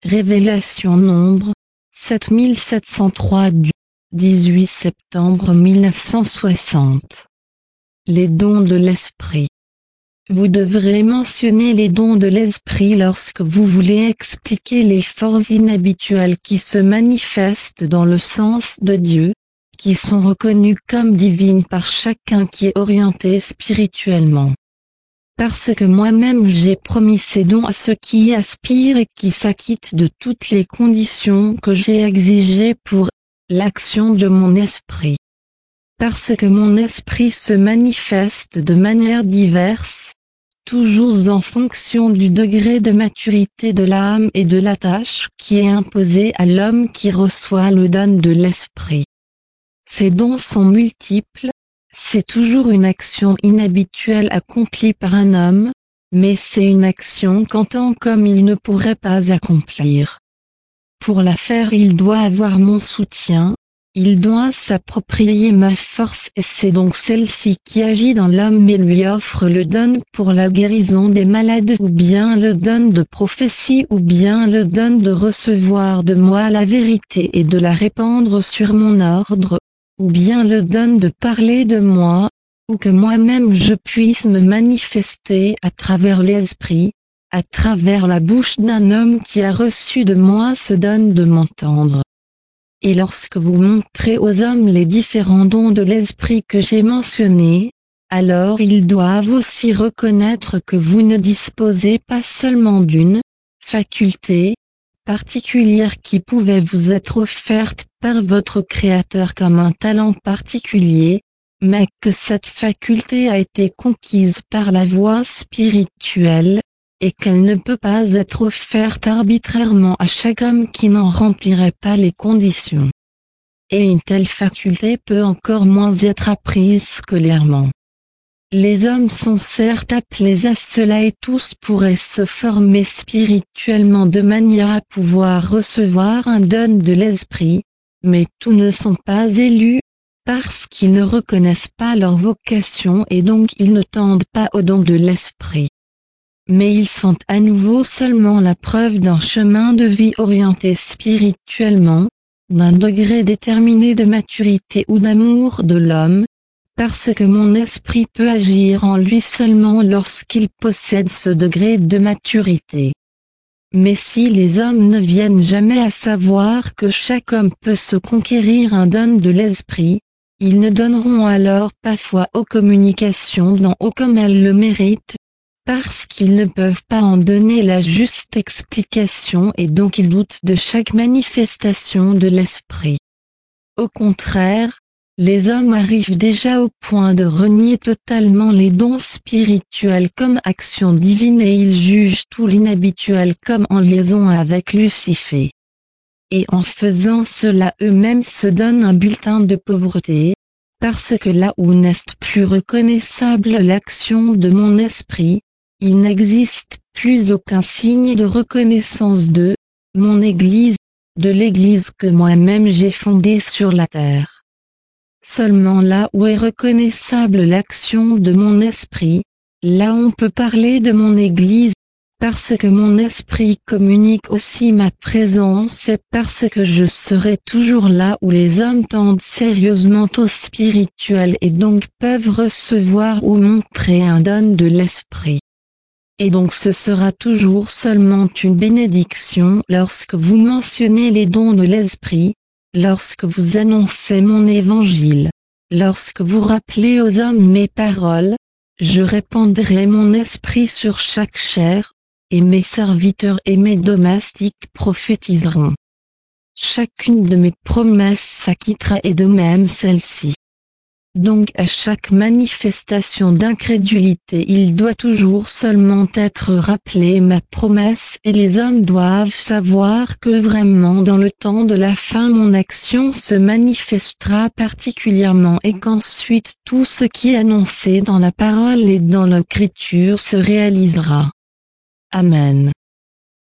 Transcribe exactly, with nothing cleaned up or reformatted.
Révélation Nombre, sept mille sept cent trois du dix-huit septembre mille neuf cent soixante. Les dons de l'esprit. Vous devrez mentionner les dons de l'esprit lorsque vous voulez expliquer les forces inhabituelles qui se manifestent dans le sens de Dieu, qui sont reconnues comme divines par chacun qui est orienté spirituellement. Parce que moi-même j'ai promis ces dons à ceux qui y aspirent et qui s'acquittent de toutes les conditions que j'ai exigées pour l'action de mon esprit. Parce que mon esprit se manifeste de manière diverse, toujours en fonction du degré de maturité de l'âme et de la tâche qui est imposée à l'homme qui reçoit le don de l'esprit. Ces dons sont multiples. C'est toujours une action inhabituelle accomplie par un homme, mais c'est une action qu'en tant qu'homme il ne pourrait pas accomplir. Pour la faire il doit avoir mon soutien, il doit s'approprier ma force et c'est donc celle-ci qui agit dans l'homme et lui offre le don pour la guérison des malades ou bien le don de prophétie ou bien le don de recevoir de moi la vérité et de la répandre sur mon ordre, ou bien le don de parler de moi, ou que moi-même je puisse me manifester à travers l'esprit, à travers la bouche d'un homme qui a reçu de moi ce don de m'entendre. Et lorsque vous montrez aux hommes les différents dons de l'esprit que j'ai mentionnés, alors ils doivent aussi reconnaître que vous ne disposez pas seulement d'une faculté particulière qui pouvait vous être offerte par votre Créateur comme un talent particulier, mais que cette faculté a été conquise par la voie spirituelle, et qu'elle ne peut pas être offerte arbitrairement à chaque homme qui n'en remplirait pas les conditions. Et une telle faculté peut encore moins être apprise scolairement. Les hommes sont certes appelés à cela et tous pourraient se former spirituellement de manière à pouvoir recevoir un don de l'esprit, mais tous ne sont pas élus, parce qu'ils ne reconnaissent pas leur vocation et donc ils ne tendent pas au don de l'esprit. Mais ils sont à nouveau seulement la preuve d'un chemin de vie orienté spirituellement, d'un degré déterminé de maturité ou d'amour de l'homme, parce que mon esprit peut agir en lui seulement lorsqu'il possède ce degré de maturité. Mais si les hommes ne viennent jamais à savoir que chaque homme peut se conquérir un don de l'esprit, ils ne donneront alors pas foi aux communications dont ô comme elles le méritent, parce qu'ils ne peuvent pas en donner la juste explication et donc ils doutent de chaque manifestation de l'esprit. Au contraire, les hommes arrivent déjà au point de renier totalement les dons spirituels comme action divine et ils jugent tout l'inhabituel comme en liaison avec Lucifer. Et en faisant cela eux-mêmes se donnent un bulletin de pauvreté, parce que là où n'est plus reconnaissable l'action de mon esprit, il n'existe plus aucun signe de reconnaissance de mon Église, de l'Église que moi-même j'ai fondée sur la terre. Seulement là où est reconnaissable l'action de mon esprit, là on peut parler de mon Église, parce que mon esprit communique aussi ma présence et parce que je serai toujours là où les hommes tendent sérieusement au spirituel et donc peuvent recevoir ou montrer un don de l'esprit. Et donc ce sera toujours seulement une bénédiction lorsque vous mentionnez les dons de l'esprit, lorsque vous annoncez mon évangile, lorsque vous rappelez aux hommes mes paroles, je répandrai mon esprit sur chaque chair, et mes serviteurs et mes domestiques prophétiseront. Chacune de mes promesses s'acquittera et de même celle-ci. Donc à chaque manifestation d'incrédulité il doit toujours seulement être rappelé ma promesse et les hommes doivent savoir que vraiment dans le temps de la fin mon action se manifestera particulièrement et qu'ensuite tout ce qui est annoncé dans la parole et dans l'écriture se réalisera. Amen.